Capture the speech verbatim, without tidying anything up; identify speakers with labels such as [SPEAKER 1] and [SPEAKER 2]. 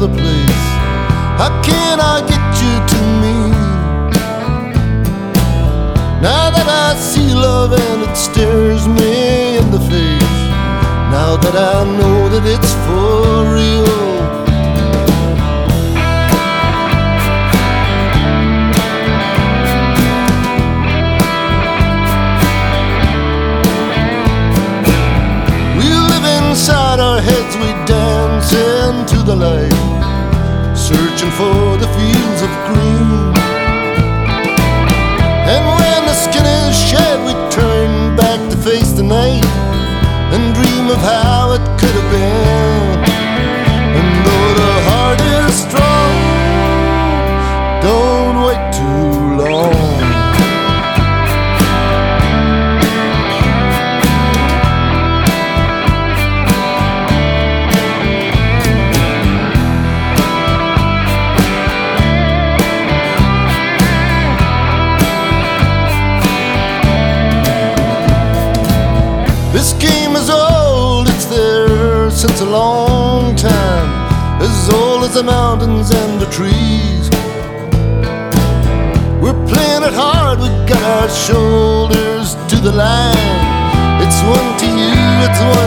[SPEAKER 1] other place. How can I get you to me? Now that I see love and it stares me in the face, now that I know that it's for real, inside our heads we dance into the light, searching for the fields of green. And when the skin is shed, we turn back to face the night and dream of how it could have been. And though the heart is strong, don't wait too long. This game is old, it's there since a long time, as old as the mountains and the trees. We're playing it hard, we got our shoulders to the line. It's one to you, it's one